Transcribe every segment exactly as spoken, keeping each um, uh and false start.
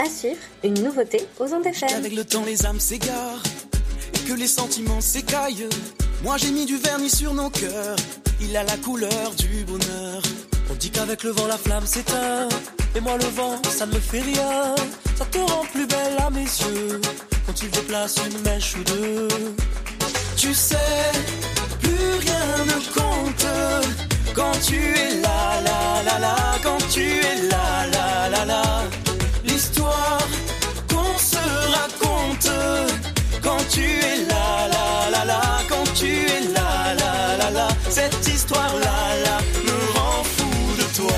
À suivre, une nouveauté aux ondes F M. Avec le temps, les âmes s'égarent et que les sentiments s'écaillent. Moi, j'ai mis du vernis sur nos cœurs. Il a la couleur du bonheur. On dit qu'avec le vent, la flamme s'éteint. Et moi, le vent, ça ne me fait rien. Ça te rend plus belle à mes yeux quand il déplace une mèche ou deux. Tu sais, plus rien ne compte quand tu es là, là, là, là. Quand tu es là, là, là, là. L'histoire qu'on se raconte quand tu es là, là, là, là. Quand tu es là, là, là, là. Cette histoire-là, là, me rend fou de toi.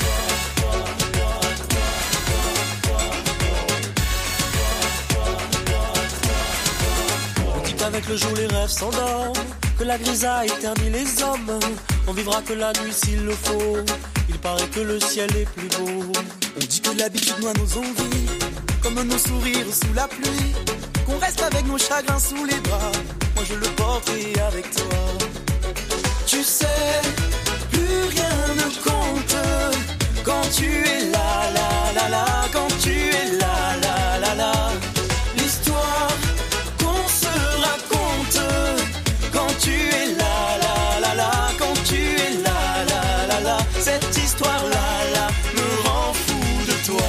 On dit qu'avec le jour les rêves s'endorment, que la grisaille ternit les hommes. On vivra que la nuit s'il le faut. Il paraît que le ciel est plus beau. On dit que l'habitude noie nos envies, comme nos sourires sous la pluie. Qu'on reste avec nos chagrins sous les bras. Moi je le porterai avec toi. Tu sais, plus rien ne compte quand tu es là, là, là, là. Quand tu es là, là, là, là. L'histoire qu'on se raconte quand tu es là, là, là, là. Quand tu es là, là, là, là. Cette histoire-là, là, me rend fou de toi.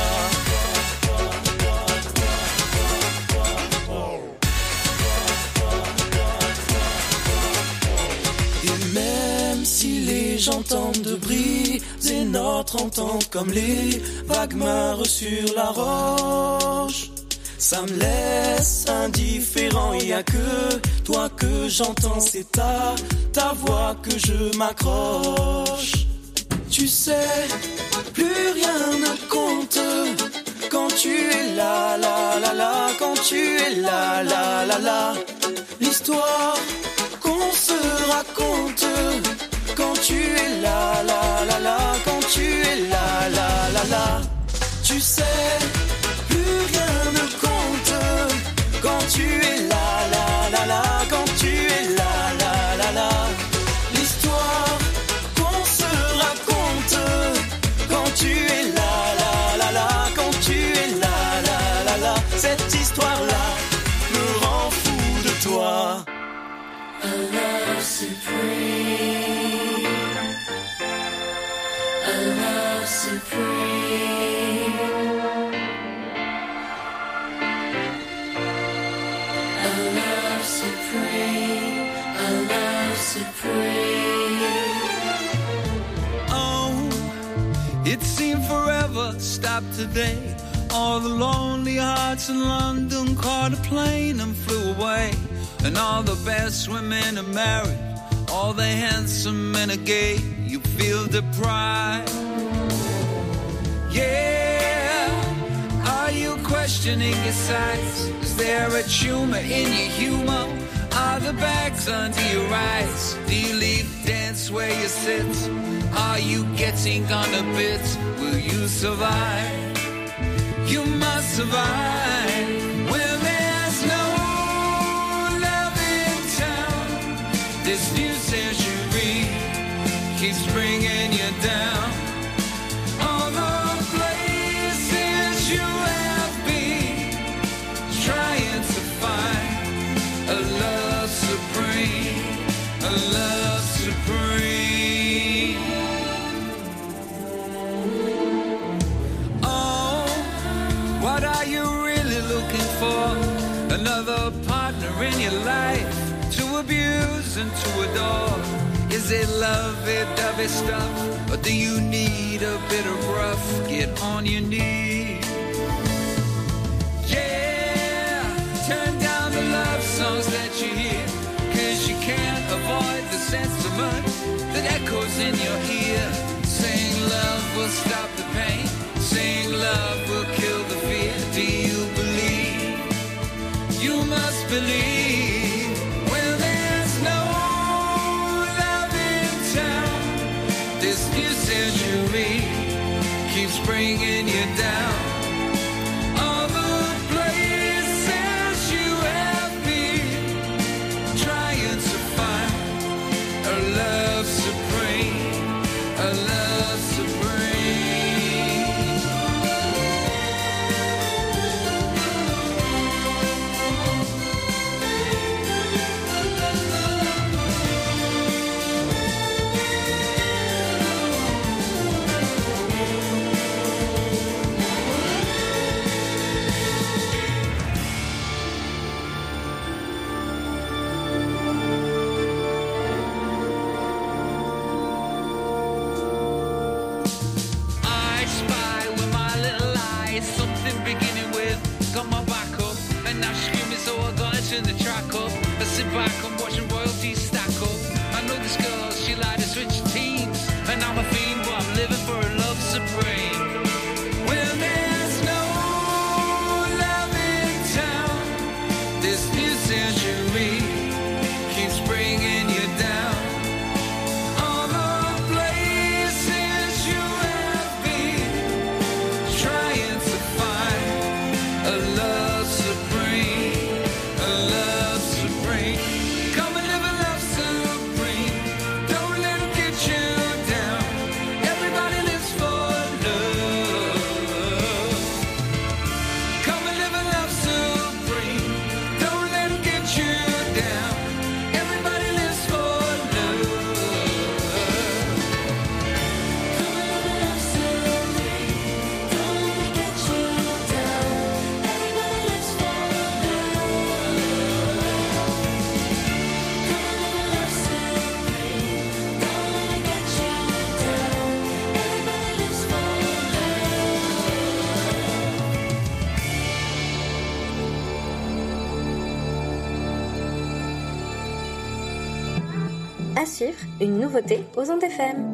Si les gens tentent de briser notre entente comme les vagues meurent sur la roche, ça me laisse indifférent. Il y a que toi que j'entends, c'est ta, ta voix que je m'accroche. Tu sais, plus rien ne compte quand tu es là, là, là, là. Quand tu es là, là, là, là. L'histoire qu'on se raconte quand tu es là, là, là, là. Quand tu es là, là, là, là. Tu sais, plus rien ne compte quand tu es là, là, là, là. Quand tu es là, là, là, là. L'histoire qu'on se raconte quand tu es là, là, là, là. Quand tu es là, là, là, là. Cette histoire-là me rend fou de toi. A love supreme. A love supreme. A love supreme. A love supreme. Oh, it seemed forever stopped today. All the lonely hearts in London caught a plane and flew away. And all the best women are married, all the handsome men are gay. You feel deprived. Yeah, are you questioning your sights? Is there a tumor in your humor? Are the bags under your eyes? Do you leave dance where you sit? Are you getting on a bit? Will you survive? You must survive. Well, there's no love in town. This new century keeps bringing you down. All the places you have been, trying to find a love supreme, a love supreme. Oh, what are you really looking for? Another partner in your life to abuse and to adore. Is it lovey-dovey stuff, or do you need a bit of rough? Get on your knees. Yeah, turn down the love songs that you hear, 'cause you can't avoid the sentiment that echoes in your ear. Saying love will stop the pain, saying love will kill the fear. Do you believe? You must believe. Well, there's no love in town. This new century keeps bringing you down. All the places you have been, trying to find a love supreme, a love supreme. back, I'm watching royalty stack up. I know this girl, she like to switch teams, and I'm a fiend, but I'm living for a love supreme. Well, there's no love in town. This new century keeps bringing you down. All the places you have been, trying to find a love supreme, a love supreme. Come and live a love supreme. Don't let it get you down. Everybody lives for love. Come and live a love supreme. Don't let it get you down. Everybody lives for love. Come and live a love supreme. Don't let it get you down. Everybody lives for love. Come and live a love supreme. Don't let it get you down. Everybody lives for love. À suivre, une nouveauté aux ondes F M.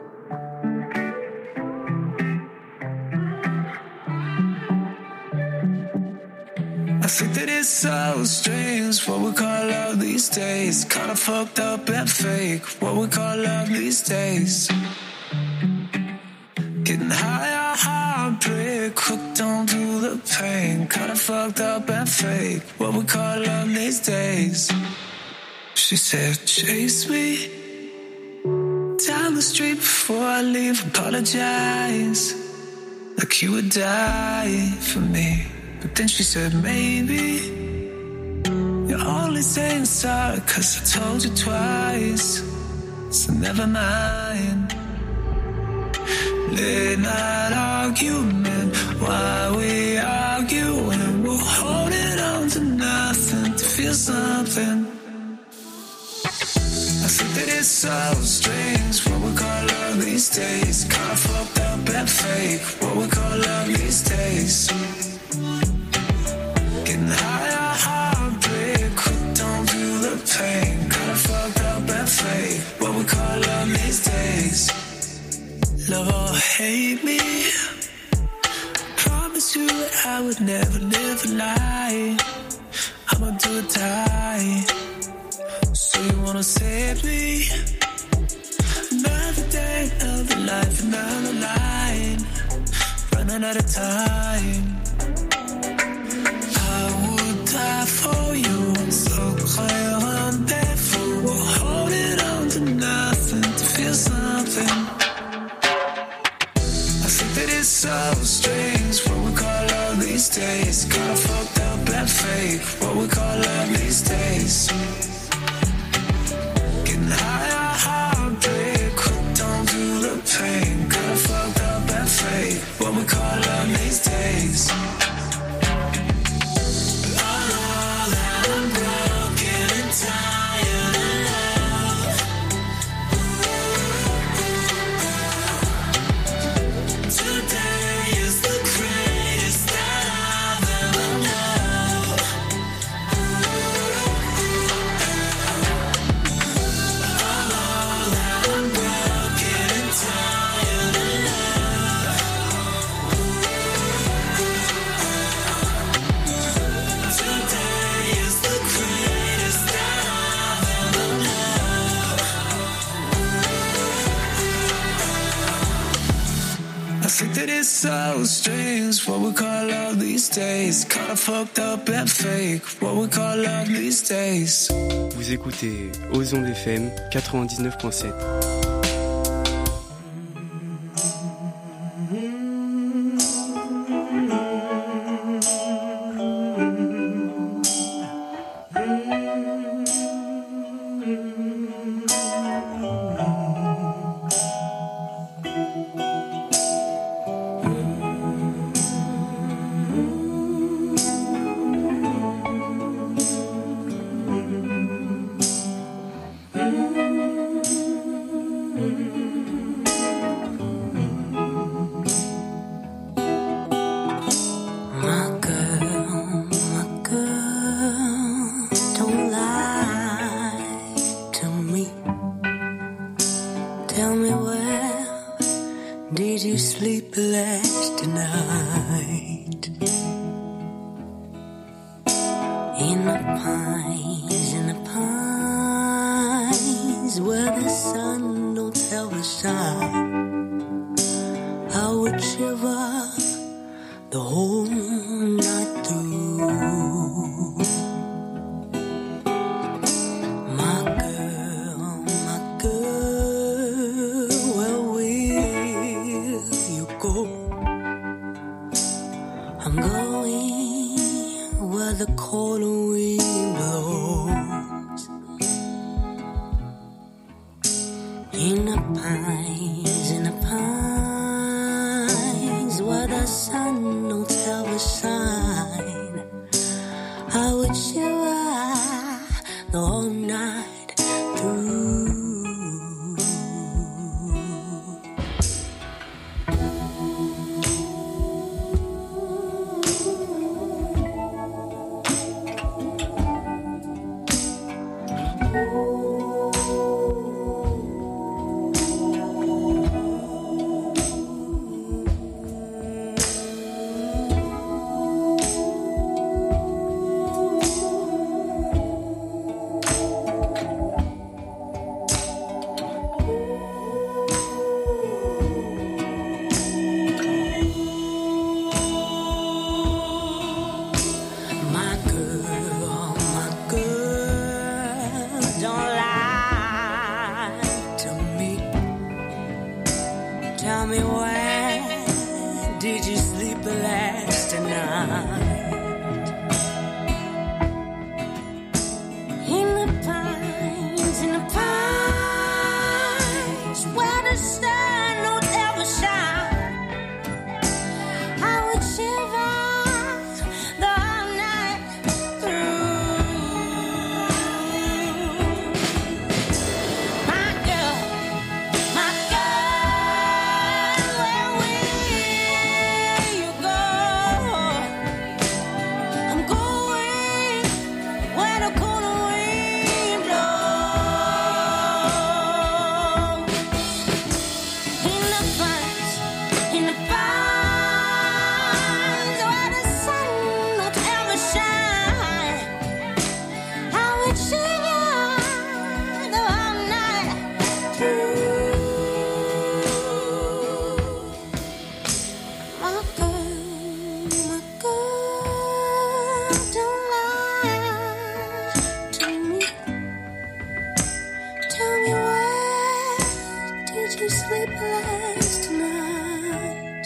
I think that it's so strange what we call love these days. Kinda fucked up and fake what we call love these days. Getting higher, heartbreak, hooked onto the pain. Kinda fucked up and fake what we call love these days. She said, chase me down the street before I leave. Apologize like you would die for me. But then she said, maybe you're only saying sorry cause I told you twice. So never mind. Late night argument, why we arguing? We're holding on to nothing to feel something. I think that it's so strange what we call love these days. Kinda fucked up and fake what we call love these days. Getting higher, heartbreak, hooked onto the pain. Kinda fucked up and fake what we call love these days. Love or hate me, promise you that I would never live a lie. I'ma do or die. So you wanna save me? Another day, another life, another line. Running out of time. I would die for you. So clear rendezvous. We're holding on to nothing to feel something. I think that it's so strange what we call love these days. Kinda fucked up and fake what we call love these days. Getting higher, heartbreak, hooked onto the pain. Kinda fucked up and fake what we call love these days. But I know that I'm broken and tired of love. Today is the greatest that I've ever known. I know that I'm broken and tired of love. Today is the greatest that I've ever known. I think that it's so strange what we call love these days. Kinda fucked up and fake what we call love these days. Vous écoutez Aux ondes F M quatre-vingt-dix-neuf virgule sept. tonight. In the pines, in the pines, where the sun don't ever shine, I would shiver the whole night through. My girl, my girl, where will you go? I'm going where the cold wind blows. In the pines, in the pines, where the sun don't ever shine, I would shiver the whole night through. My girl, my girl, don't lie to me. Tell me, where did you sleep last night? In the pines, in the pines, where the sun don't ever shine, I would shiver the whole night through. My girl, my girl, where will you go? I'm going where the cold wind blows. In the pines, in the pines, where the sun don't ever shine, I would shiver the whole night through. My girl, my girl, don't lie to me. Tell me, where did you sleep last night?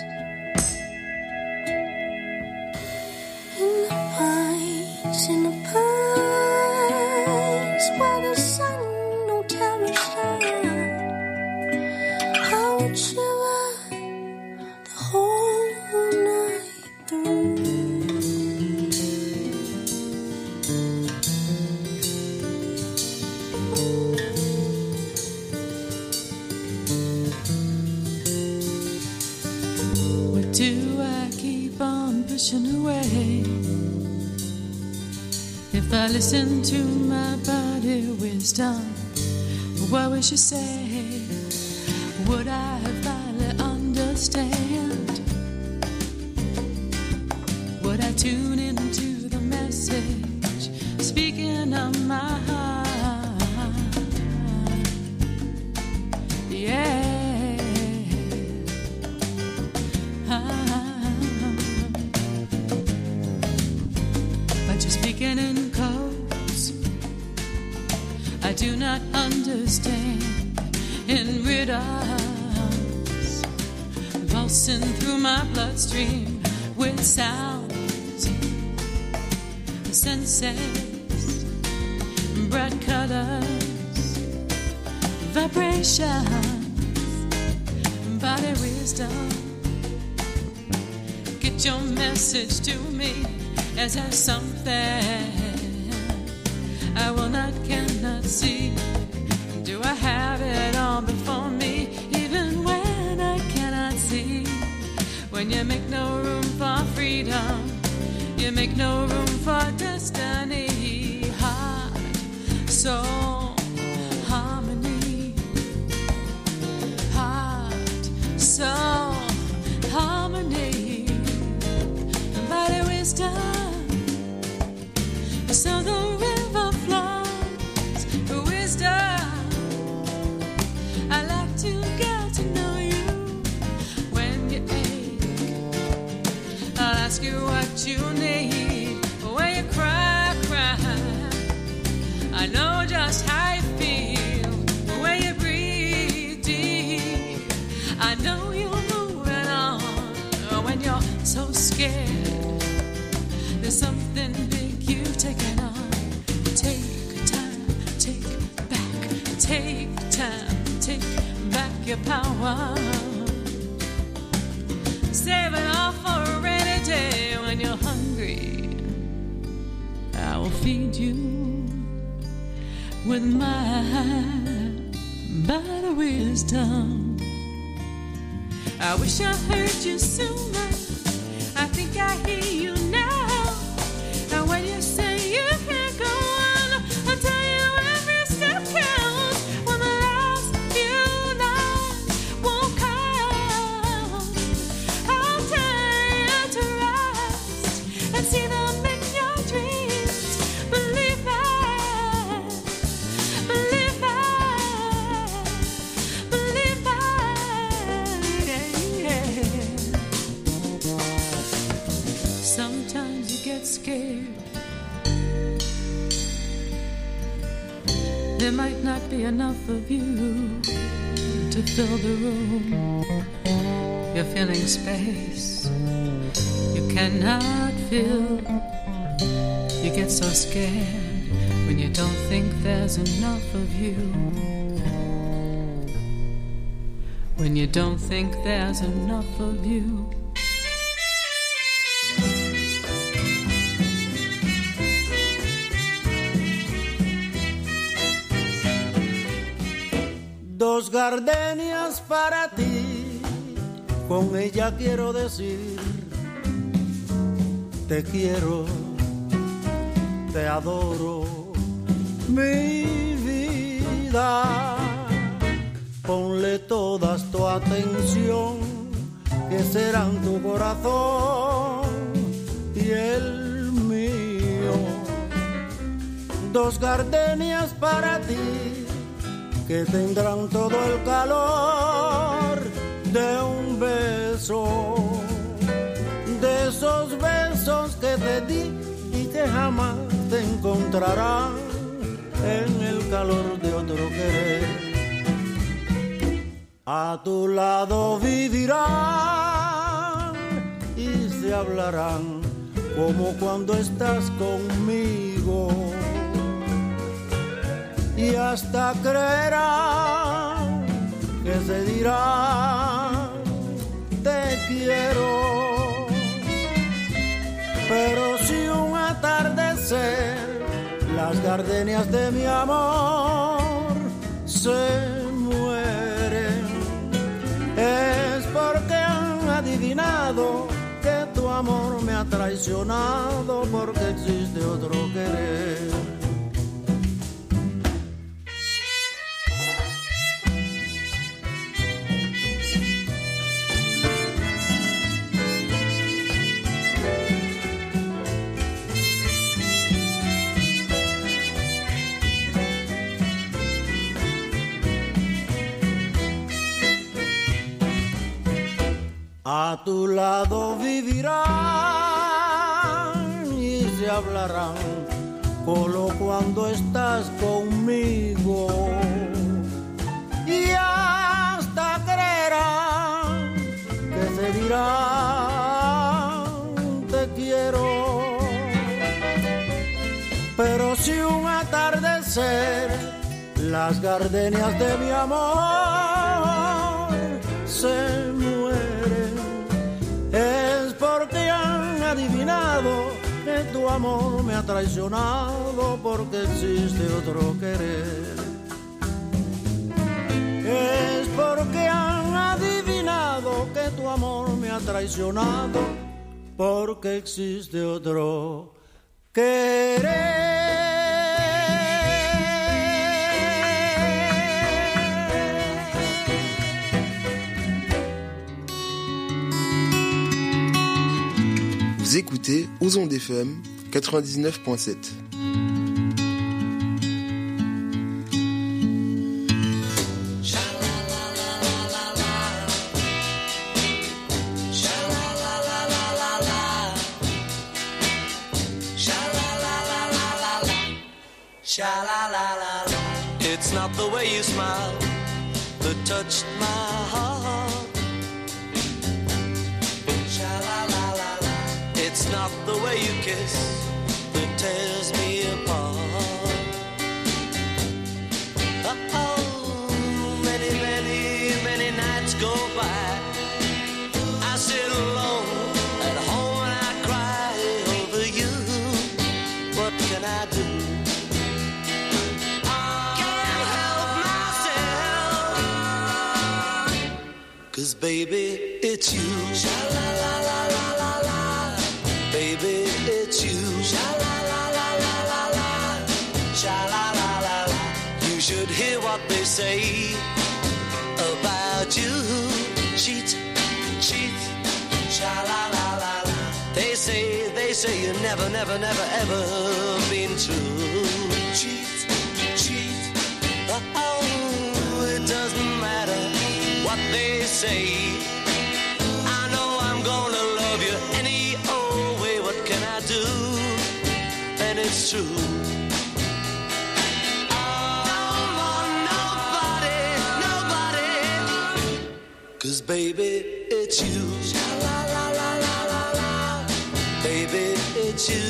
In the pines, in the pines, where the sun don't ever shine, I would shiver the whole night through. What do I keep on pushing away? If I listen to my body wisdom, what would she say? Would I finally understand? Would I tune into the message speaking of my heart? Yeah. But you're speaking in codes I do not understand, in rhythms pulsing through my bloodstream with sounds, senses, bright colors, vibrations, body wisdom. Get your message to me. Is there something I will not, cannot see? Do I have it all before me, even when I cannot see? When you make no room for freedom, you make no room for destiny. Heart, soul, harmony. Heart, soul, harmony. wisdom. So the river flows for wisdom. I like to get to know you when you ache. I'll ask you what you need when you cry, cry. I know just how you feel when you breathe deep. I know you're moving on when you're so scared. There's something big you've taken on. Take time, take back, take time, take back your power. Save it all for a rainy day when you're hungry. I will feed you with my bottle wisdom. I wish I heard you sooner. I think I hear you now. And when you say you can't go on, I'll tell you every step counts. When the last few nights won't count, I'll tell you to rise and see them in your dreams. Believe that, believe that, believe that, yeah. Sometimes you get scared. There might not be enough of you to fill the room. You're filling space you cannot fill. You get so scared when you don't think there's enough of you. When you don't think there's enough of you. Dos gardenias para ti, con ella quiero decir, te quiero, te adoro, mi vida. Ponle todas tu atención, que serán tu corazón y el mío. Dos gardenias para ti, que tendrán todo el calor de un beso, de esos besos que te di y que jamás te encontrarán en el calor de otro querer. A tu lado vivirán y se hablarán como cuando estás conmigo. Y hasta creerán que se dirán te quiero. Pero si un atardecer las gardenias de mi amor se mueren, es porque han adivinado que tu amor me ha traicionado, porque existe otro querer. A tu lado vivirán y se hablarán como cuando estás conmigo. Y hasta creerán que se dirán te quiero. Pero si un atardecer las gardenias de mi amor se mueren, es porque han adivinado que tu amor me ha traicionado, porque existe otro querer. Es porque han adivinado que tu amor me ha traicionado, porque existe otro querer. Vous écoutez Aux Ondes F M quatre-vingt-dix-neuf virgule sept. It's not the way you smile that touched my heart. Sha-la-la-la-la. It's not the way you kiss that tears me apart. Oh, many, many, many nights go by. I sit alone at home and I cry over you. What can I do? Cause baby, it's you. Sha-la-la-la-la-la-la. Baby, it's you. Sha-la-la-la-la-la-la. Sha-la-la-la-la. You should hear what they say about you. Cheat, cheat. Sha-la-la-la-la. They say, they say you never, never, never, ever been true. Cheat, cheat. Oh, it doesn't matter what they say. I know I'm gonna love you any old way. What can I do? And it's true. I don't want nobody, nobody. Cause baby, it's you. Sha-la-la-la-la-la-la. Baby, it's you.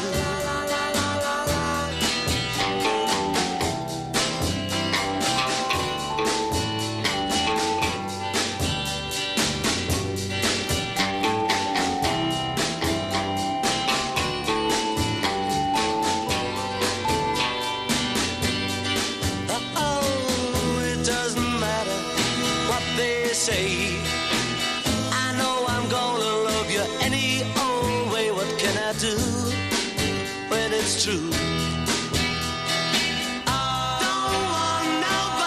I know I'm gonna love you any old way. What can I do when it's true? I don't want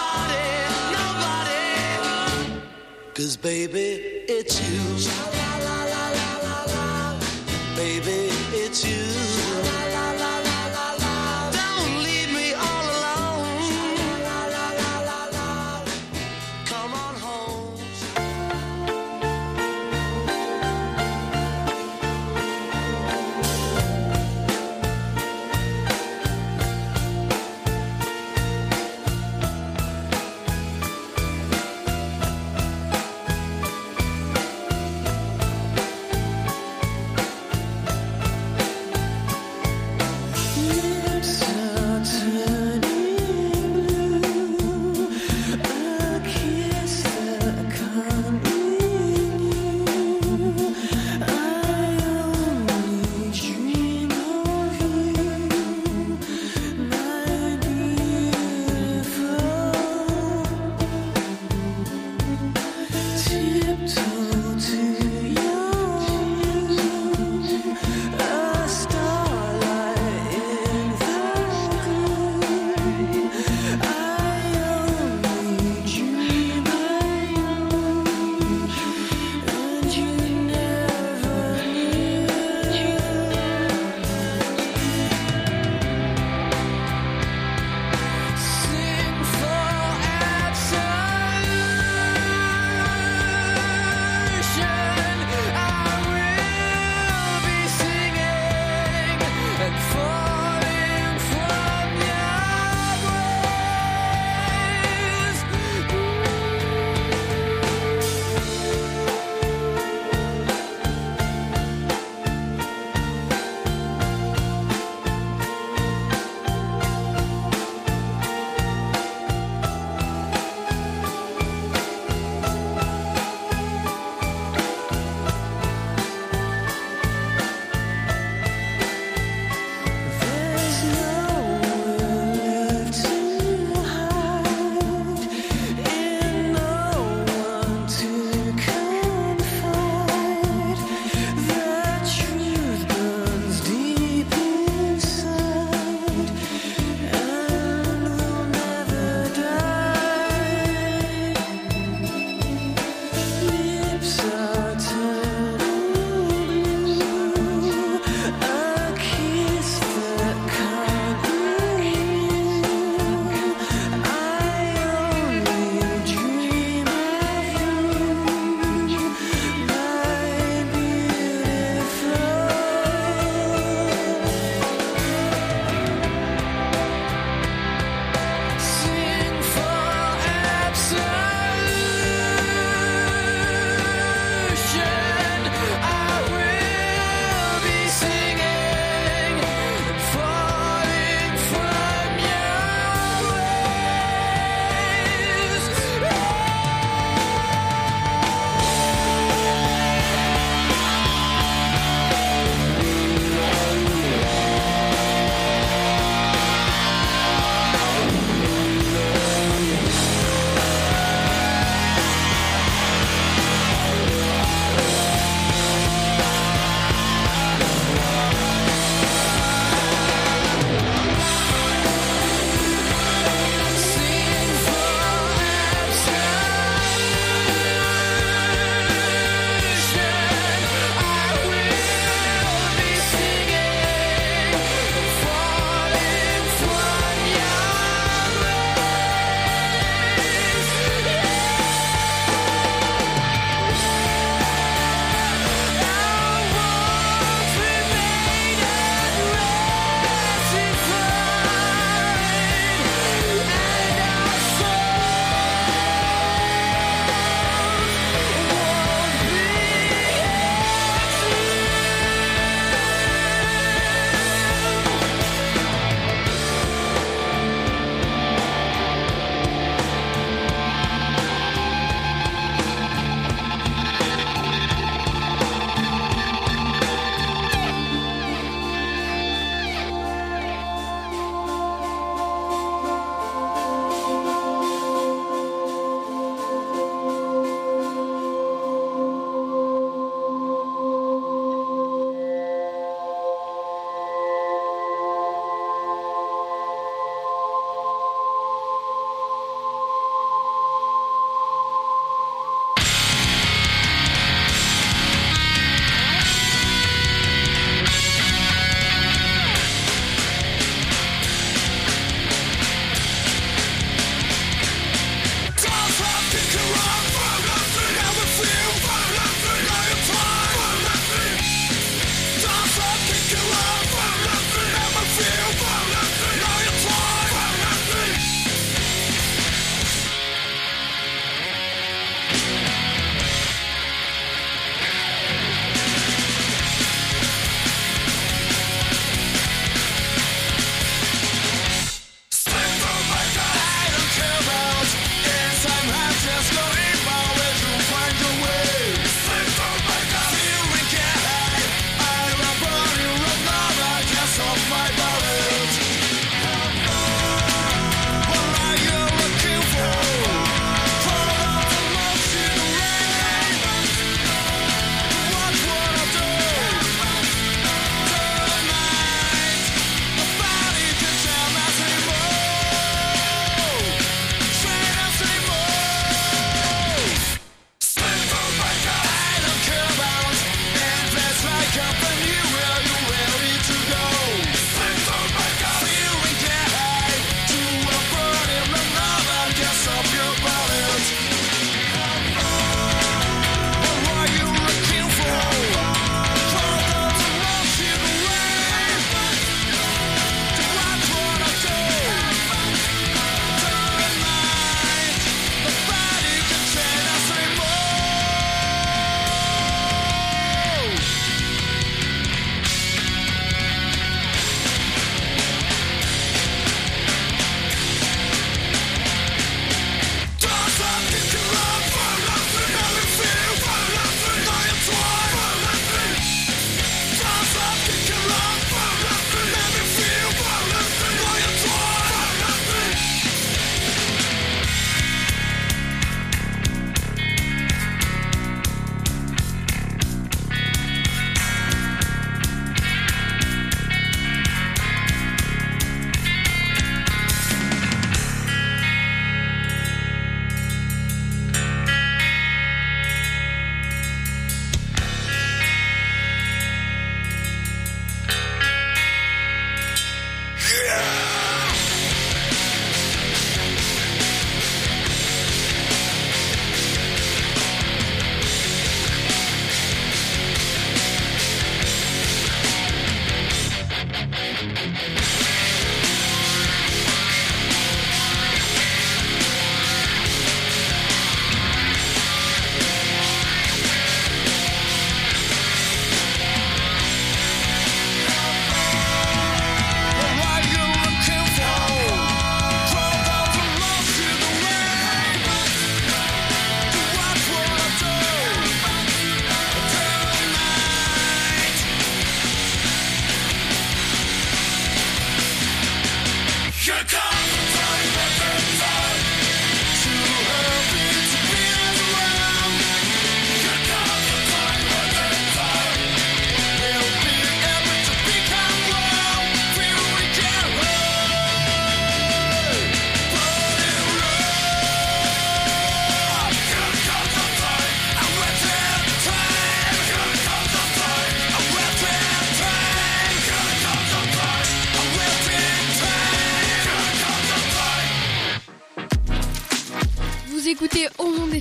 nobody, nobody. Cause baby, it's you. Sha-la-la-la-la-la-la. Baby, it's you. Don't leave me all alone. Come on home.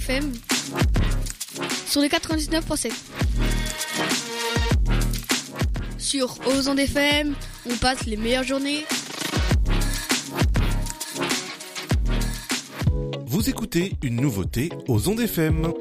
F M sur les quatre-vingt-dix-neuf virgule sept. Sur Aux Ondes F M, on passe les meilleures journées. Vous écoutez une nouveauté aux Ondes F M.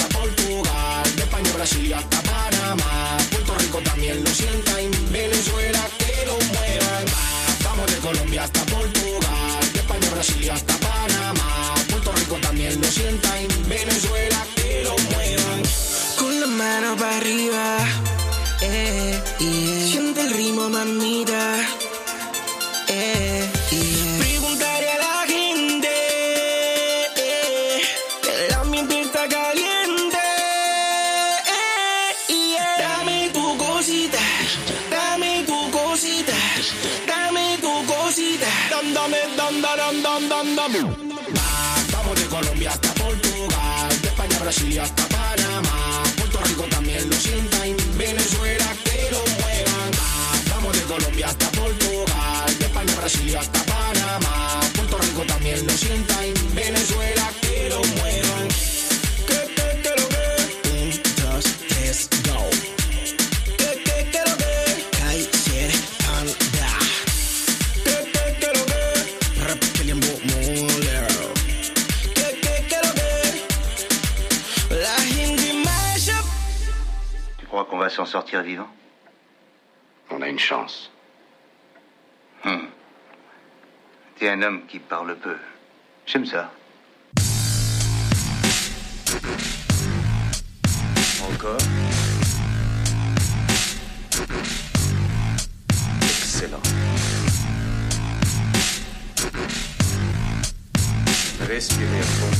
Brasil hasta Panamá, Puerto Rico también lo sienta, y Venezuela Vamos de Colombia hasta Portugal, de España a Brasil y hasta Panamá. Puerto Rico también lo sientan, Venezuela que lo muevan. Vamos de Colombia hasta Portugal, de España a Brasil y hasta Panamá. Puerto Rico también lo sientan, Venezuela que lo muevan. Que, que, que lo que. Un, dos, tres, go. Que, que, que lo que. Kaiser Panda. Que, que, que lo que. Reptilian Moller. Que, que, que lo que. La Hindi Mashup. Tu crois qu'on va s'en sortir vivant? On a une chance. Hmm. T'es un homme qui parle peu. J'aime ça. Encore. Excellent. Respirez à fond.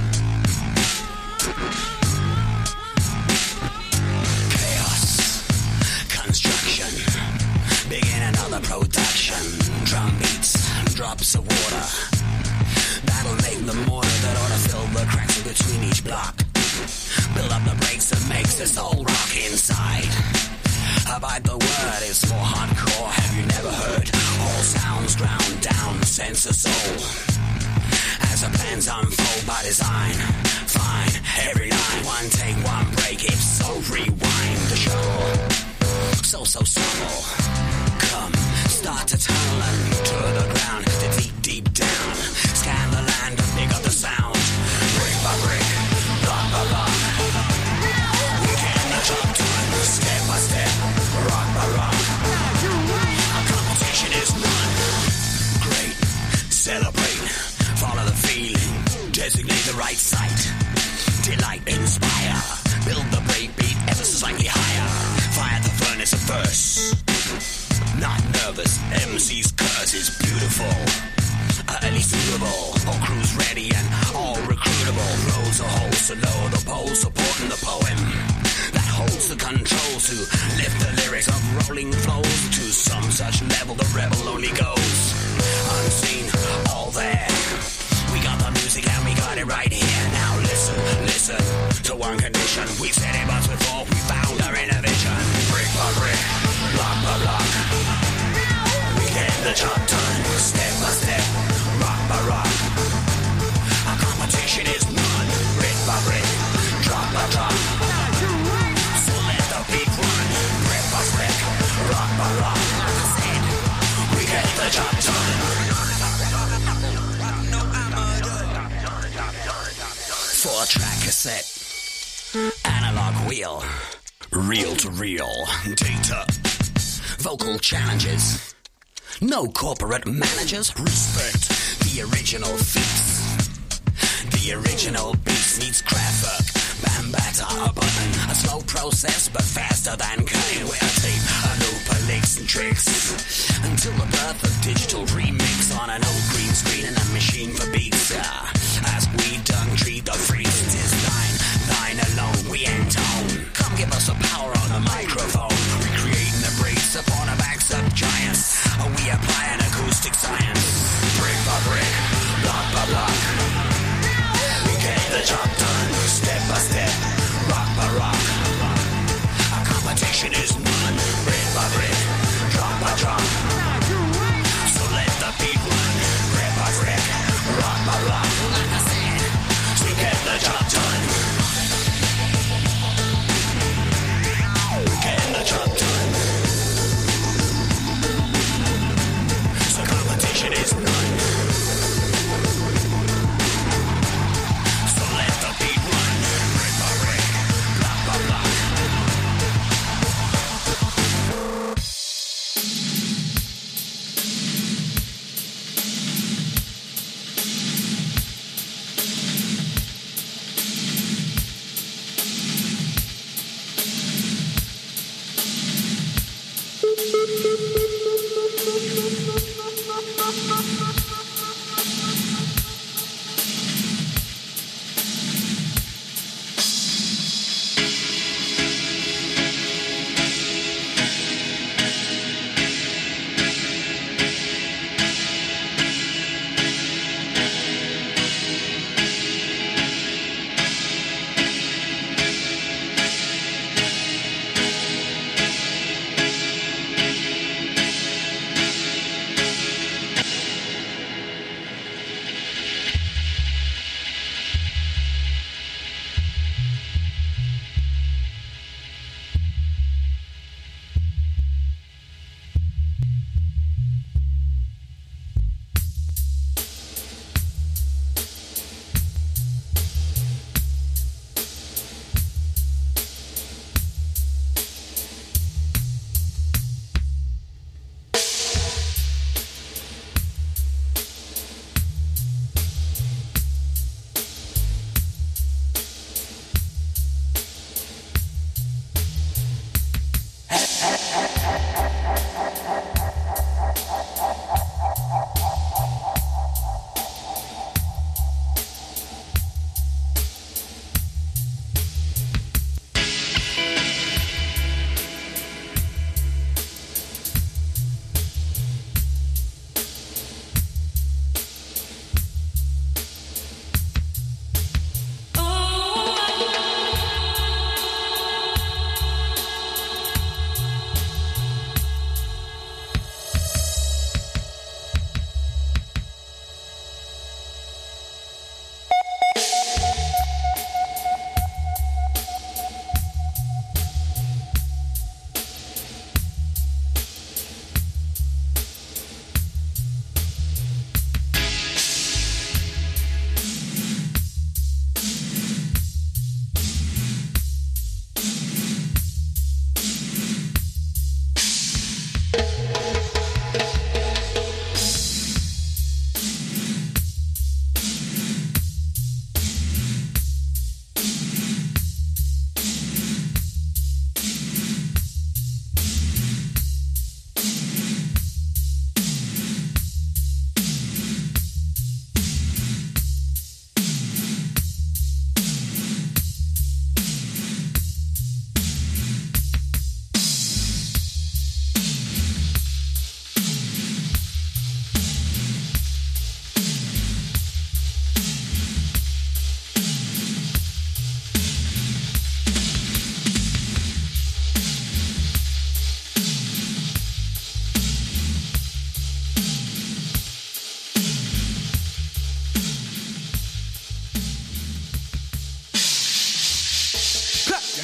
Chaos, construction, begin another production. Drum beats, drops of water. That'll make the mortar that ought to fill the cracks in between each block. Build up the brakes that makes this whole rock inside. Abide the word, it's more hardcore. Have you never heard? All sounds ground down, sense of soul. As the plans unfold by design, fine, every line, one take, one break, if so, rewind the show. So, so subtle. Come, start to tunnel and to the ground, to deep, deep down. Scan the land and pick up the sound. Brick by brick, block by block. We get the job done, step by step, rock by rock. Our competition is none. Great, celebrate, follow the feeling, designate the right site. Delight, inspire, build the breakbeat ever so slightly higher. Fire the furnace of verse. Not nervous, M C's curse is beautiful. Early suitable, all crews ready and all recruitable. Rows are holes to lower the pole, supporting the poem that holds the controls to lift the lyrics of rolling flows to some such level the rebel only goes unseen, all there. We got the music and we got it right here. Now listen, listen to one condition. We've said it once before, we found our inner vision. Brick by brick, block by block. We get the job done, step by step, rock by rock. Our competition is none, brick by brick, drop by drop. So let the beat run, brick by brick, rock by rock. Said, we get the job done. Four track cassette, analog wheel, reel to reel, data, vocal challenges, no corporate managers, respect the original feats. The original beats needs craft work, bambata, a button, a slow process but faster than cutting with a tape, a loop of licks and tricks, until the birth of digital remix on an old green screen and a machine for beats. Uh, as we done treat the freaks, it is thine, thine alone, we intone. Come give us a power on the microphone, recreating the breaks upon a backs of giants. Uh, we apply an acoustic science, brick by brick, block by block. We get the job done, step by step, rock by rock. Our competition is none, brick by brick, drop by drop. So let the beat run, brick by brick,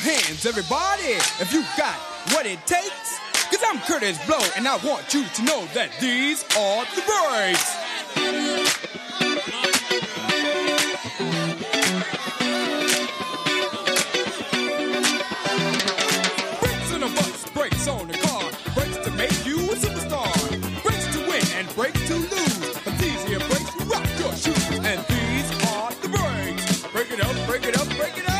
hands, everybody, if you got what it takes. Cause I'm Curtis Blow, and I want you to know that these are the breaks. Brakes on a bus, brakes on a car, brakes to make you a superstar, brakes to win and brakes to lose. But these here brakes rock your shoes, and these are the breaks. Break it up, break it up, break it up.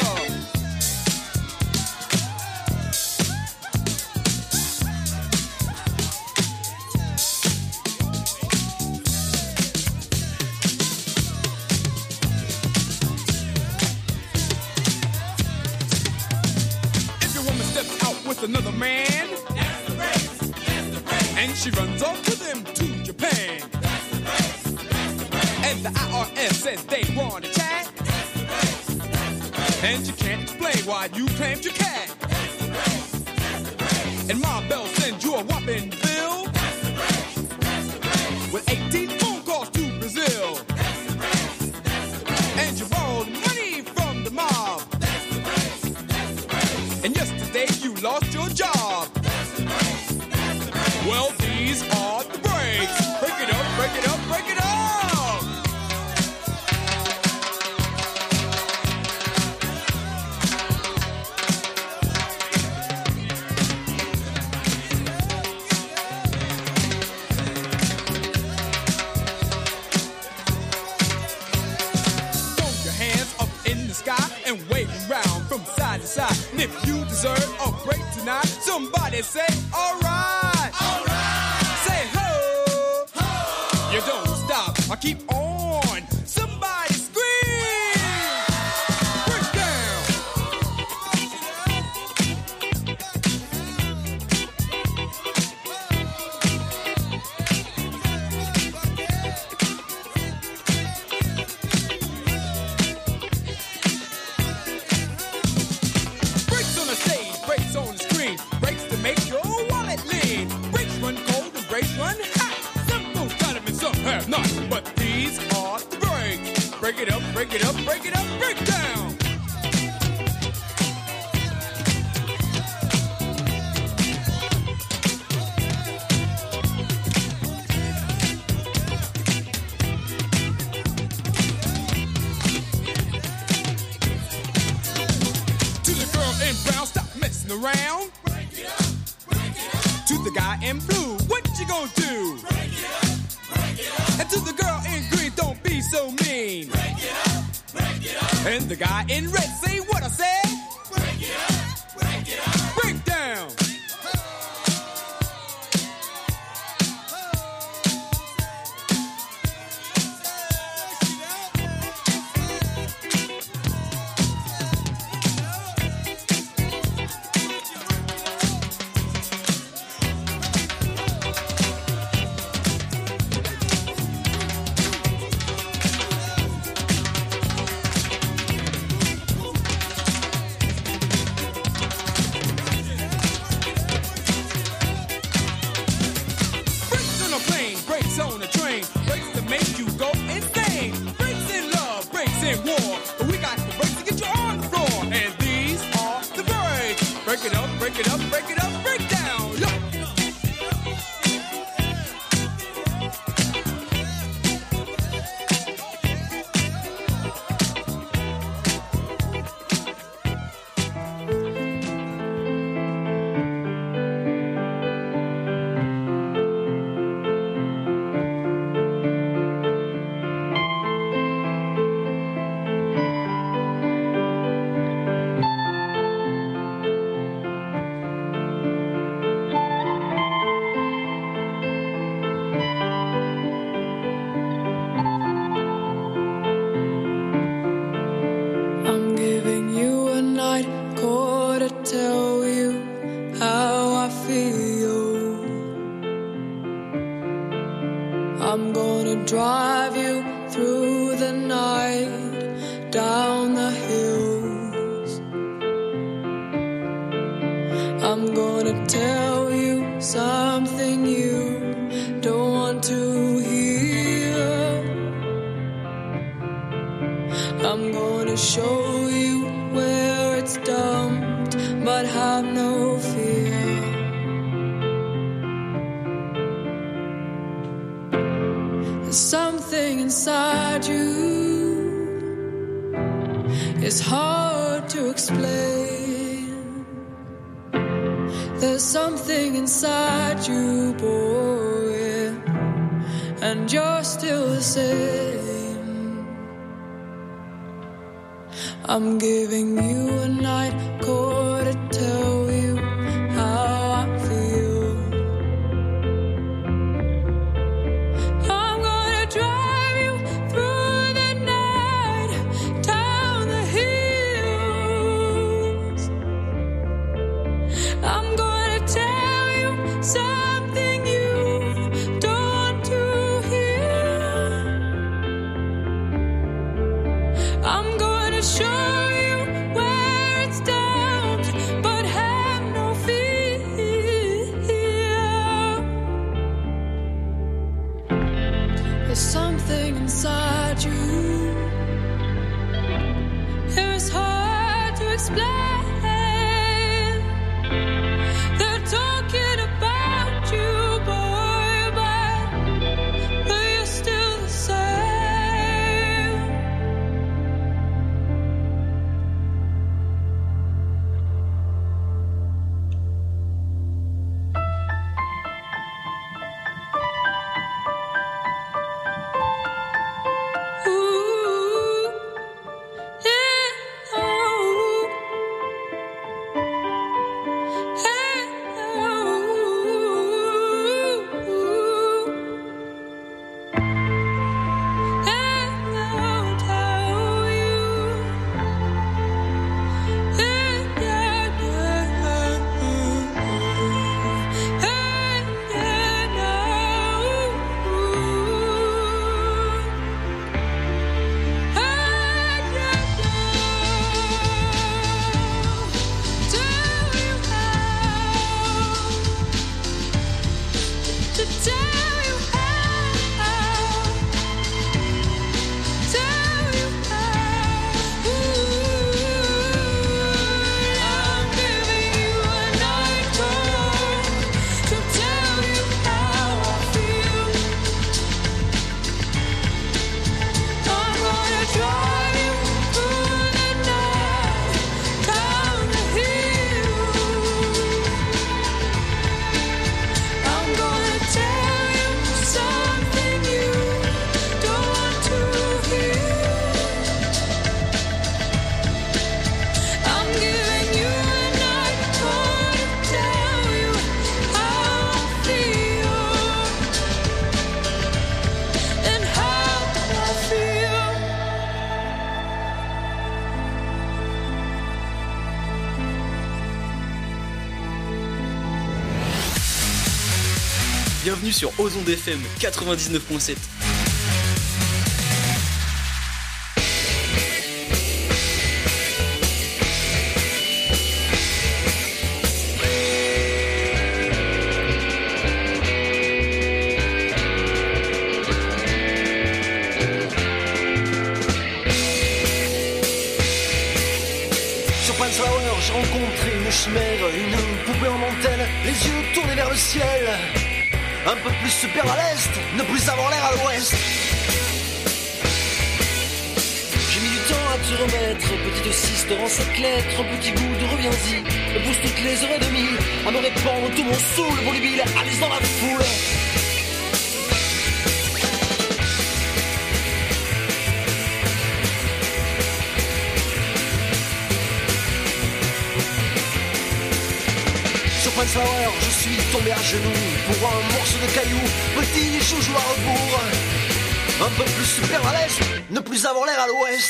Another man, that's the race, that's the race. And she runs off with him to Japan. That's the race, that's the race. And the I R S says they want to chat. That's the race, that's the race. And you can't explain why you claimed your cat. That's the race, that's the race. And Ma Bell sends you a whopping bill. That's the race, that's the race. With eighteen phone calls to Brazil. That's the race, that's the race. And you borrowed money from the mob. That's the race, that's the race. And yesterday you lost your job. That's the race, that's the race. Well, these are the breaks. Break it up, break it up, break it up. Throw your hands up in the sky and wave around from side to side. And if you deserve a break tonight, somebody say, all right. All right. Say, ho. Ho. You don't stop. I keep on. Somebody scream. Break down. Breaks on the stage, breaks on the screen, breaks to make your wallet lean. Breaks run cold and breaks run hot. Some folks got them and some have not. But these are the breaks. Break it up, break it up, break it up, break down. To the girl in brown, stop messing around. Break it up, break it up. To the guy in blue, what you gonna do? Break it up, break it up. And to the girl in green, don't be so mean. Break it up, break it up. And the guy in red, say what I said. Break it up, break it up. Break down. Brakes on a plane, brakes on a train, brakes to make you go insane. Brakes in love, brakes in war, but we got the brakes to get you on the floor. And these are the brakes. Break it up, break it up, break it up, break down. Yo. I'm giving you a night call to tell you how I feel. I'm gonna drive you through the night, down the hills. I'm gonna tell you something you don't want to hear. I'm gonna show you where it's dumped, but have no fear. There's something inside you, it's hard to explain. There's something inside you, boy, and you're still the same. I'm giving you a night call to tell you how I feel. I'm gonna drive you through the night, down the hills. I'm gonna tell you something you don't want to hear. I'm gonna show something inside you. It's hard to explain. They're talking about you, boy, but you're still the same. Bienvenue sur Ozon F M quatre-vingt-dix-neuf point sept. Sur Panflower, j'ai rencontré une chimère, une poupée en dentelle, les yeux tournés vers le ciel. Un peu plus super à l'est, ne plus avoir l'air à l'ouest. J'ai mis du temps à te remettre, petite ciste en cette lettre, un petit bout de reviens-y, me pousse toutes les heures et demie à me répandre tout mon saoul volubile, allez dans la foule. Flower, je suis tombé à genoux pour un morceau de caillou, petit joujou à rebours. Un peu plus super à l'est, ne plus avoir l'air à l'ouest.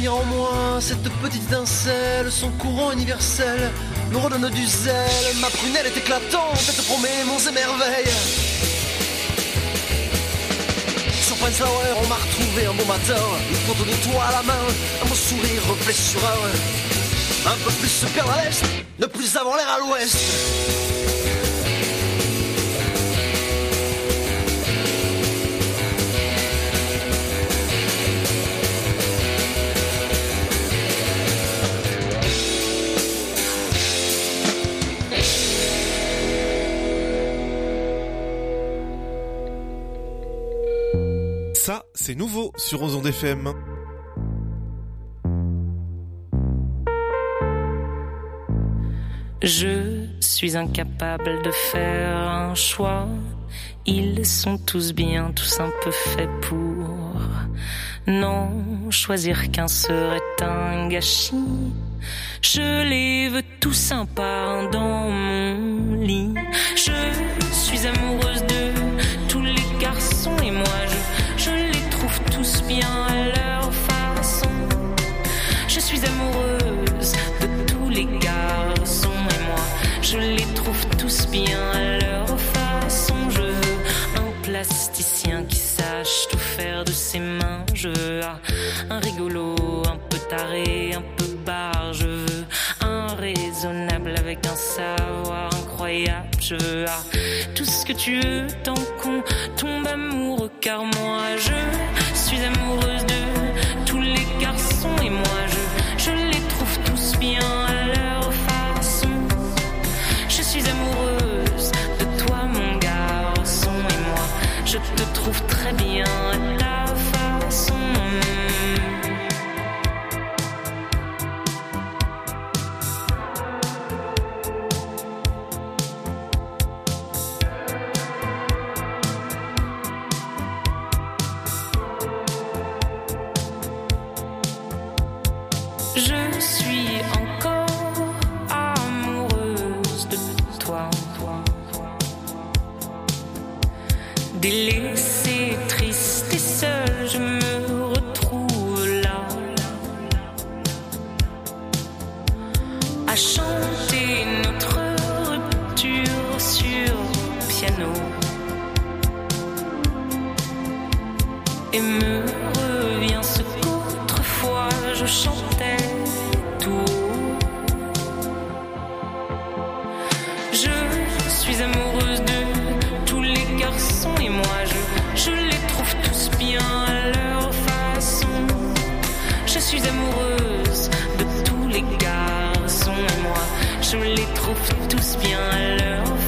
lumière en moi, cette petite étincelle, son courant universel me redonne du zèle. Ma prunelle est éclatante, elle te promet monts et merveilles. Sur Pine Flower, on m'a retrouvé un beau matin, une photo de toi à la main, un beau sourire reflet sur un. Un peu plus se perdre à l'est, ne plus avoir l'air à l'ouest. Ça, c'est nouveau sur Ozon F M. Je suis incapable de faire un choix. Ils sont tous bien, tous un peu faits pour. Non, choisir qu'un serait un gâchis. Je les veux tous un par un dans mon lit. Je suis amoureuse de tous les garçons et moi je, je les trouve tous bien à leur façon. Je suis amoureuse de tous les garçons et moi je les trouve tous bien à leur façon. Je veux un plasticien qui sache tout faire de ses mains. Je veux un rigolo, un peu taré, un peu barre. Je veux un raisonnable avec un savoir incroyable. Je veux tout ce que tu veux tant qu'on tombe amoureux. Car moi je suis amoureuse de tous les garçons et moi je, je les trouve tous bien à leur façon. Je suis amoureuse de toi mon garçon et moi je te trouve très bien à ta façon. Je suis encore amoureuse de toi. Délaissée, triste et seule, je me retrouve là à chanter notre rupture sur piano et me revient ce qu'autrefois je chantais tout haut. Je suis amoureuse de tous les garçons et moi je, je les trouve tous bien à leur façon. Je suis amoureuse de tous les garçons et moi je les trouve tous bien à leur façon.